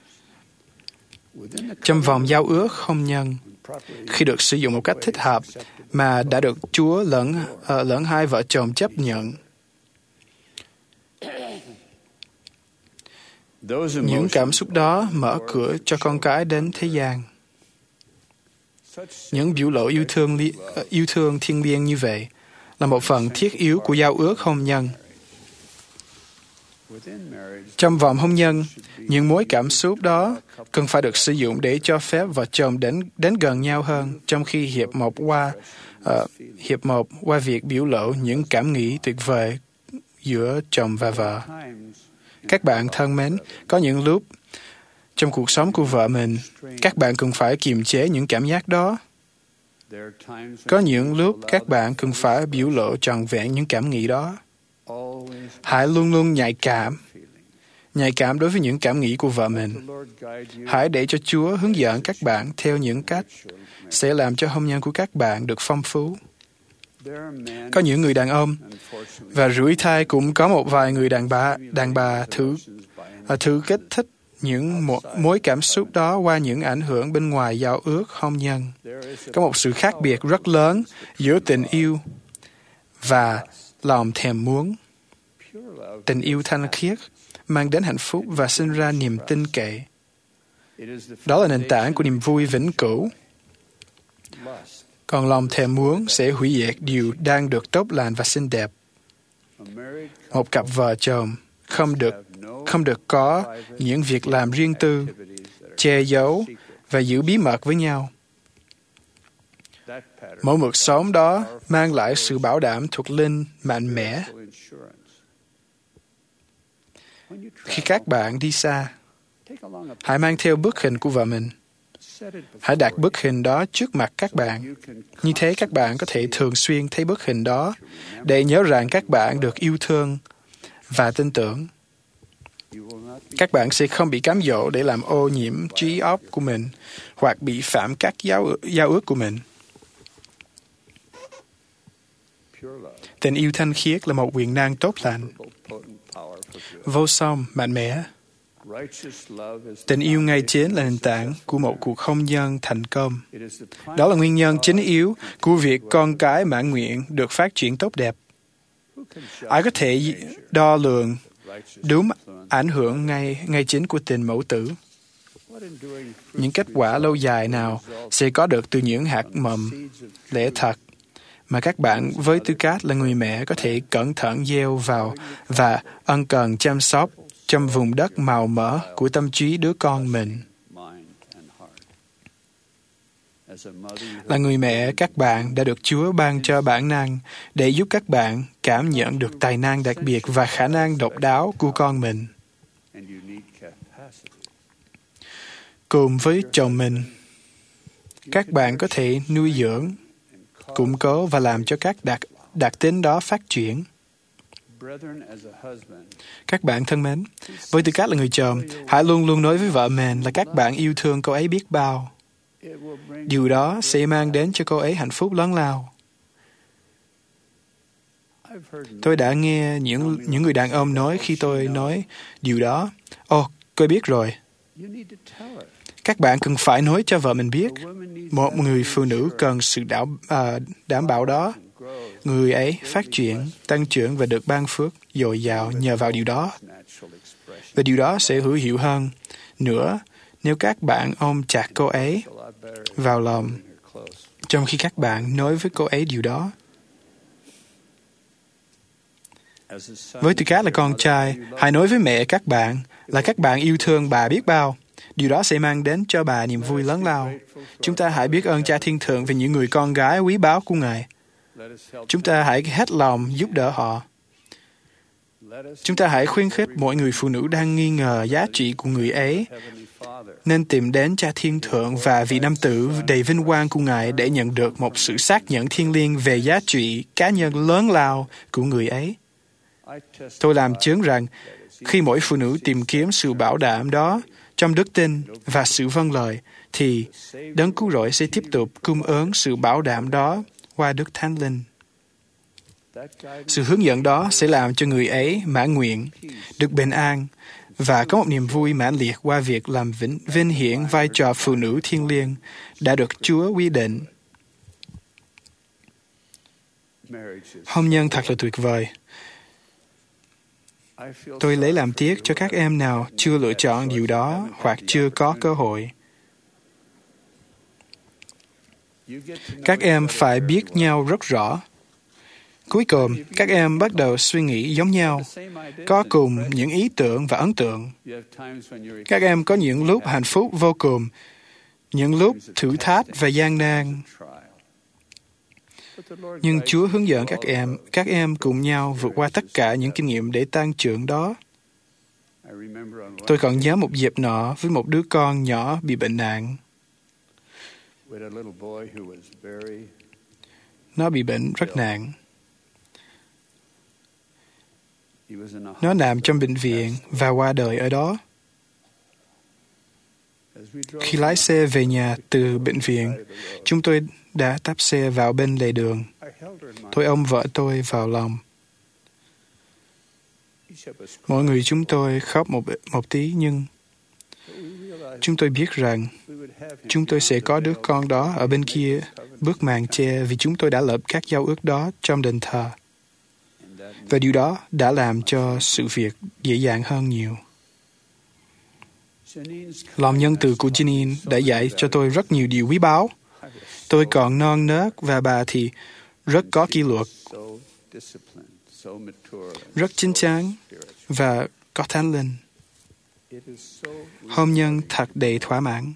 Trong vòng giao ước hôn nhân, khi được sử dụng một cách thích hợp mà đã được Chúa lẫn hai vợ chồng chấp nhận, những cảm xúc đó mở cửa cho con cái đến thế gian. Những biểu lộ yêu thương thiêng liêng như vậy là một phần thiết yếu của giao ước hôn nhân. Trong vòng hôn nhân, những mối cảm xúc đó cần phải được sử dụng để cho phép vợ chồng đến gần nhau hơn, trong khi hiệp một qua việc biểu lộ những cảm nghĩ tuyệt vời giữa chồng và vợ. Các bạn thân mến, có những lúc trong cuộc sống của vợ mình, các bạn cần phải kiềm chế những cảm giác đó. Có những lúc các bạn cần phải biểu lộ trọn vẹn những cảm nghĩ đó. Hãy luôn luôn nhạy cảm đối với những cảm nghĩ của vợ mình. Hãy để cho Chúa hướng dẫn các bạn theo những cách sẽ làm cho hôn nhân của các bạn được phong phú. Có những người đàn ông, và rủi thai cũng có một vài người đàn bà thử kích thích những mối cảm xúc đó qua những ảnh hưởng bên ngoài giao ước hôn nhân. Có một sự khác biệt rất lớn giữa tình yêu và lòng thèm muốn. Tình yêu thanh khiết mang đến hạnh phúc và sinh ra niềm tin cậy. Đó là nền tảng của niềm vui vĩnh cửu. Còn lòng thèm muốn sẽ hủy diệt điều đang được tốt lành và xinh đẹp. Một cặp vợ chồng không được có những việc làm riêng tư, che giấu và giữ bí mật với nhau. Mẫu mực sống đó mang lại sự bảo đảm thuộc linh mạnh mẽ. Khi các bạn đi xa, hãy mang theo bức hình của vợ mình. Hãy đặt bức hình đó trước mặt các bạn. Như thế các bạn có thể thường xuyên thấy bức hình đó để nhớ rằng các bạn được yêu thương và tin tưởng. Các bạn sẽ không bị cám dỗ để làm ô nhiễm trí óc của mình hoặc bị phạm các giao ước của mình. Tình yêu thanh khiết là một quyền năng tốt lành, vô song, mạnh mẽ. Tình yêu ngay chính là nền tảng của một cuộc hôn nhân thành công. Đó là nguyên nhân chính yếu của việc con cái mãn nguyện được phát triển tốt đẹp. Ai có thể đo lường đúng ảnh hưởng ngay chính của tình mẫu tử? Những kết quả lâu dài nào sẽ có được từ những hạt mầm lẽ thật mà các bạn với tư cách là người mẹ có thể cẩn thận gieo vào và ân cần chăm sóc trong vùng đất màu mỡ của tâm trí đứa con mình. Là người mẹ, các bạn đã được Chúa ban cho bản năng để giúp các bạn cảm nhận được tài năng đặc biệt và khả năng độc đáo của con mình. Cùng với chồng mình, các bạn có thể nuôi dưỡng, củng cố và làm cho các đặc tính đó phát triển. Các bạn thân mến, với tư cách là người chồng, hãy luôn luôn nói với vợ mình là các bạn yêu thương cô ấy biết bao. Điều đó sẽ mang đến cho cô ấy hạnh phúc lớn lao. Tôi đã nghe những người đàn ông nói khi tôi nói điều đó, cô biết rồi. Các bạn cần phải nói cho vợ mình biết, một người phụ nữ cần sự đảm bảo đó. Người ấy phát triển, tăng trưởng và được ban phước dồi dào nhờ vào điều đó. Và điều đó sẽ hữu hiệu hơn nữa nếu các bạn ôm chặt cô ấy vào lòng trong khi các bạn nói với cô ấy điều đó. Với tư cách là con trai, hãy nói với mẹ các bạn là các bạn yêu thương bà biết bao. Điều đó sẽ mang đến cho bà niềm vui lớn lao. Chúng ta hãy biết ơn Cha Thiên Thượng về những người con gái quý báu của Ngài. Chúng ta hãy hết lòng giúp đỡ họ. Chúng ta hãy khuyến khích mọi người phụ nữ đang nghi ngờ giá trị của người ấy nên tìm đến Cha Thiên Thượng và vị nam tử đầy vinh quang của Ngài để nhận được một sự xác nhận thiêng liêng về giá trị cá nhân lớn lao của người ấy. Tôi làm chứng rằng khi mỗi phụ nữ tìm kiếm sự bảo đảm đó trong đức tin và sự vâng lời, thì Đấng Cứu Rỗi sẽ tiếp tục cung ứng sự bảo đảm đó qua Đức Thánh Linh. Sự hướng dẫn đó sẽ làm cho người ấy mãn nguyện, được bình an và có một niềm vui mãnh liệt qua việc làm vinh hiển vai trò phụ nữ thiêng liêng đã được Chúa quy định. Hôn nhân thật là tuyệt vời. Tôi lấy làm tiếc cho các em nào chưa lựa chọn điều đó hoặc chưa có cơ hội. Các em phải biết nhau rất rõ. Cuối cùng, các em bắt đầu suy nghĩ giống nhau, có cùng những ý tưởng và ấn tượng. Các em có những lúc hạnh phúc vô cùng, những lúc thử thách và gian nan. Nhưng Chúa hướng dẫn các em cùng nhau vượt qua tất cả những kinh nghiệm để tăng trưởng đó. Tôi còn nhớ một dịp nọ với một đứa con nhỏ bị bệnh nặng. Nó bị bệnh rất nặng. Nó nằm trong bệnh viện và qua đời ở đó. Khi lái xe về nhà từ bệnh viện, chúng tôi đã tấp xe vào bên lề đường. Tôi ôm vợ tôi vào lòng. Mọi người chúng tôi khóc một tí, nhưng chúng tôi biết rằng chúng tôi sẽ có đứa con đó ở bên kia bức màn che vì chúng tôi đã lập các giao ước đó trong đền thờ. Và điều đó đã làm cho sự việc dễ dàng hơn nhiều. Lòng nhân từ của Janine đã dạy cho tôi rất nhiều điều quý báu. Tôi còn non nớt và bà thì rất có kỷ luật, rất chín chắn và có thánh linh. Hôn nhân thật đầy thỏa mãn.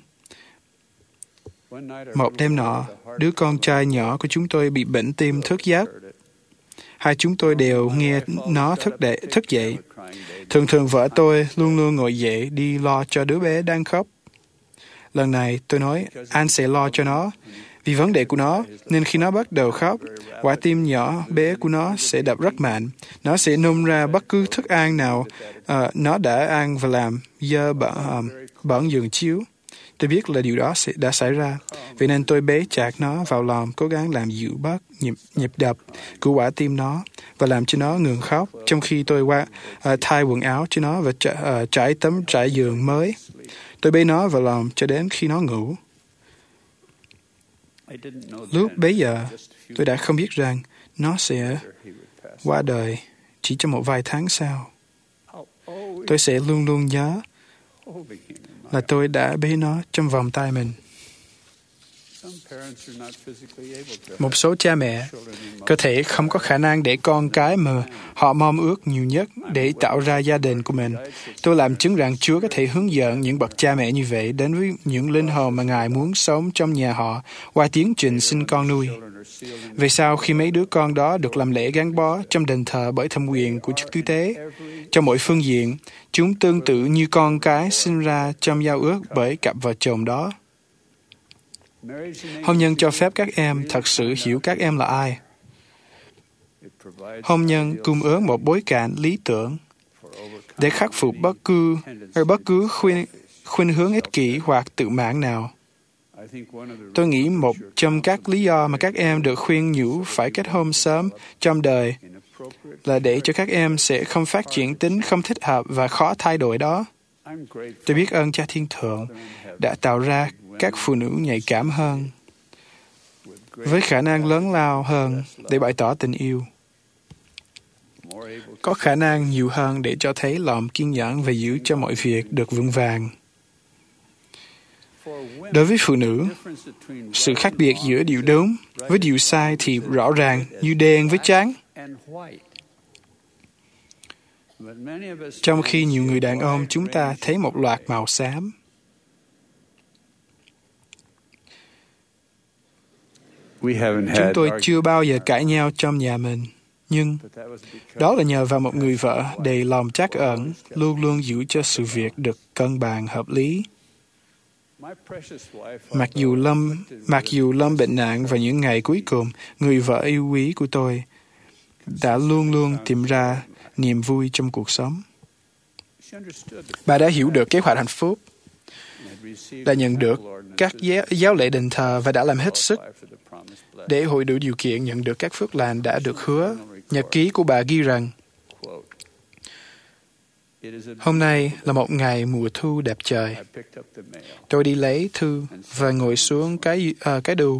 Một đêm nọ, đứa con trai nhỏ của chúng tôi bị bệnh tim thức giấc. Hai chúng tôi đều nghe nó thức dậy. Thường vợ tôi luôn luôn ngồi dậy đi lo cho đứa bé đang khóc. Lần này tôi nói, anh sẽ lo cho nó. Vì vấn đề của nó, nên khi nó bắt đầu khóc, quả tim nhỏ bé của nó sẽ đập rất mạnh. Nó sẽ nôn ra bất cứ thức ăn nào nó đã ăn và làm dơ bẩn giường chiếu. Tôi biết là điều đó đã xảy ra. Vậy nên tôi bế chặt nó vào lòng, cố gắng làm dịu bớt nhịp đập của quả tim nó và làm cho nó ngừng khóc, trong khi tôi thay quần áo cho nó và trải tấm trải giường mới. Tôi bế nó vào lòng cho đến khi nó ngủ. Lúc bấy giờ, tôi đã không biết rằng nó sẽ qua đời chỉ trong một vài tháng sau. Tôi sẽ luôn luôn nhớ là tôi đã bế nó trong vòng tay mình. Một số cha mẹ có thể không có khả năng để con cái mà họ mong ước nhiều nhất để tạo ra gia đình của mình. Tôi làm chứng rằng Chúa có thể hướng dẫn những bậc cha mẹ như vậy đến với những linh hồn mà Ngài muốn sống trong nhà họ qua tiến trình sinh con nuôi. Về sau, khi mấy đứa con đó được làm lễ gắn bó trong đền thờ bởi thẩm quyền của chức tư tế, trong mỗi phương diện, chúng tương tự như con cái sinh ra trong giao ước bởi cặp vợ chồng đó. Hôn nhân cho phép các em thật sự hiểu các em là ai. Hôn nhân cung ứng một bối cảnh lý tưởng để khắc phục bất cứ khuynh hướng ích kỷ hoặc tự mãn nào. Tôi nghĩ một trong các lý do mà các em được khuyên nhủ phải kết hôn sớm trong đời là để cho các em sẽ không phát triển tính không thích hợp và khó thay đổi đó. Tôi biết ơn Cha Thiên Thượng đã tạo ra các phụ nữ nhạy cảm hơn, với khả năng lớn lao hơn để bày tỏ tình yêu, có khả năng nhiều hơn để cho thấy lòng kiên nhẫn và giữ cho mọi việc được vững vàng. Đối với phụ nữ, sự khác biệt giữa điều đúng với điều sai thì rõ ràng như đen với trắng. Trong khi nhiều người đàn ông chúng ta thấy một loạt màu xám. Chúng tôi chưa bao giờ cãi nhau trong nhà mình, nhưng đó là nhờ vào một người vợ đầy lòng trắc ẩn, luôn luôn giữ cho sự việc được cân bằng hợp lý. Mặc dù Lâm bệnh nặng vào những ngày cuối cùng, người vợ yêu quý của tôi đã luôn luôn tìm ra niềm vui trong cuộc sống. Bà đã hiểu được kế hoạch hạnh phúc, đã nhận được các giáo lễ đền thờ và đã làm hết sức để hội đủ điều kiện nhận được các phước lành đã được hứa. Nhật ký của bà ghi rằng, hôm nay là một ngày mùa thu đẹp trời. Tôi đi lấy thư và ngồi xuống cái đu.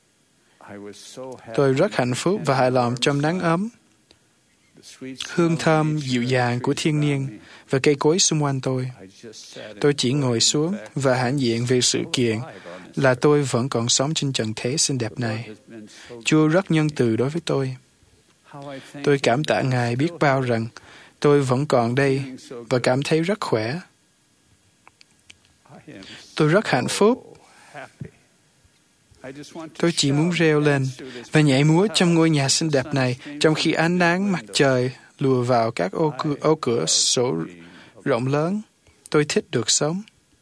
Tôi rất hạnh phúc và hài lòng trong nắng ấm, hương thơm dịu dàng của thiên nhiên và cây cối xung quanh tôi. Tôi chỉ ngồi xuống và hãnh diện về sự kiện là tôi vẫn còn sống trên trần thế xinh đẹp này. Chúa rất nhân từ đối với tôi. Tôi cảm tạ Ngài biết bao rằng tôi vẫn còn đây và cảm thấy rất khỏe. Tôi rất hạnh phúc Tôi chỉ muốn reo lên và nhảy múa trong ngôi nhà xinh đẹp này, trong khi ánh nắng mặt trời lùa vào các ô cửa sổ rộng lớn. Tôi thích được sống.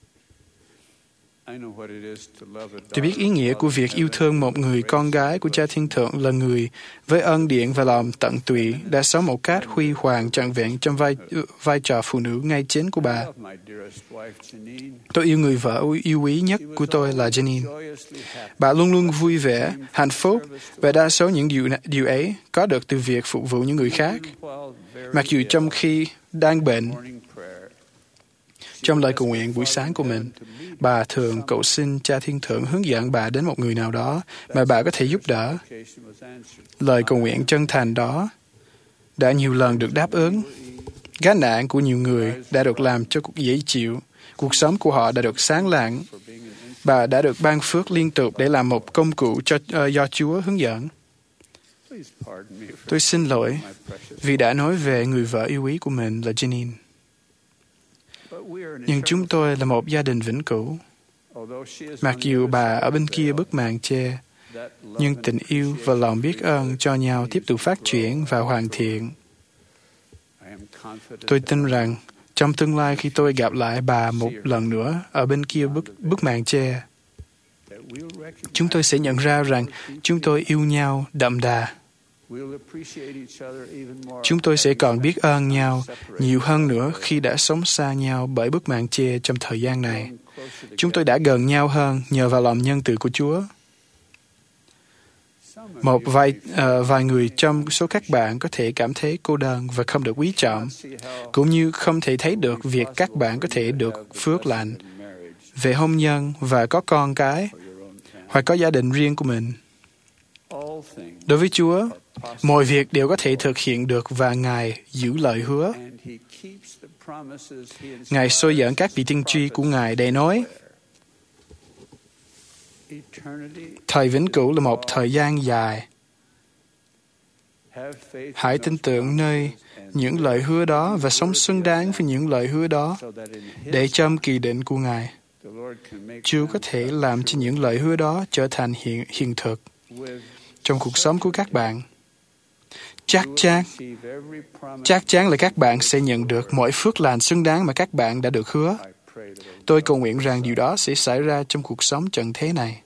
Tôi biết ý nghĩa của việc yêu thương một người con gái của Cha Thiên Thượng là người với ân điển và lòng tận tụy đã sống một cách huy hoàng trọn vẹn trong vai trò phụ nữ ngay chính của bà. Tôi yêu người vợ yêu quý nhất của tôi là Janine. Bà luôn luôn vui vẻ, hạnh phúc và đa số những điều ấy có được từ việc phục vụ những người khác. Mặc dù trong khi đang bệnh, trong lời cầu nguyện buổi sáng của mình, bà thường cầu xin Cha Thiên Thượng hướng dẫn bà đến một người nào đó mà bà có thể giúp đỡ. Lời cầu nguyện chân thành đó đã nhiều lần được đáp ứng. Gánh nặng của nhiều người đã được làm cho dễ chịu. Cuộc sống của họ đã được sáng lạng. Bà đã được ban phước liên tục để làm một công cụ do Chúa hướng dẫn. Tôi xin lỗi vì đã nói về người vợ yêu quý của mình là Janine. Nhưng chúng tôi là một gia đình vĩnh cửu. Mặc dù bà ở bên kia bức màn che, nhưng tình yêu và lòng biết ơn cho nhau tiếp tục phát triển và hoàn thiện. Tôi tin rằng trong tương lai khi tôi gặp lại bà một lần nữa ở bên kia bức màn che, chúng tôi sẽ nhận ra rằng chúng tôi yêu nhau đậm đà. Chúng tôi sẽ còn biết ơn nhau nhiều hơn nữa khi đã sống xa nhau bởi bức màn che trong thời gian này. Chúng tôi đã gần nhau hơn nhờ vào lòng nhân từ của Chúa. Một vài người trong số các bạn có thể cảm thấy cô đơn và không được quý trọng, cũng như không thể thấy được việc các bạn có thể được phước lành về hôn nhân và có con cái, hoặc có gia đình riêng của mình. Đối với Chúa, mọi việc đều có thể thực hiện được và Ngài giữ lời hứa. Ngài xôi dẫn các vị tiên tri của Ngài để nói, thời vĩnh cửu là một thời gian dài. Hãy tin tưởng nơi những lời hứa đó và sống xứng đáng với những lời hứa đó để trong kỳ định của Ngài. Chúa có thể làm cho những lời hứa đó trở thành hiện thực trong cuộc sống của các bạn. Chắc chắn là các bạn sẽ nhận được mọi phước lành xứng đáng mà các bạn đã được hứa. Tôi cầu nguyện rằng điều đó sẽ xảy ra trong cuộc sống trần thế này.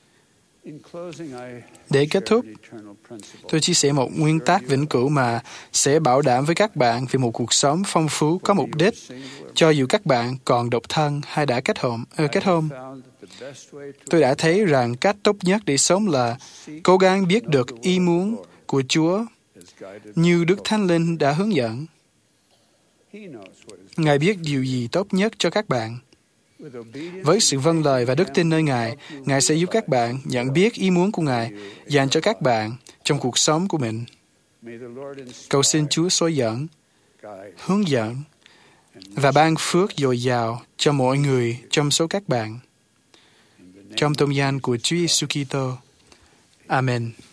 Để kết thúc, tôi chia sẻ một nguyên tắc vĩnh cửu mà sẽ bảo đảm với các bạn về một cuộc sống phong phú có mục đích, cho dù các bạn còn độc thân hay đã kết hôn. Tôi đã thấy rằng cách tốt nhất để sống là cố gắng biết được ý muốn của Chúa như Đức Thánh Linh đã hướng dẫn. Ngài biết điều gì tốt nhất cho các bạn. Với sự vâng lời và đức tin nơi Ngài, Ngài sẽ giúp các bạn nhận biết ý muốn của Ngài dành cho các bạn trong cuộc sống của mình. Cầu xin Chúa xối dẫn, hướng dẫn và ban phước dồi dào cho mọi người trong số các bạn. Trong tôn danh của Chúa Giêsu Kitô. Amen.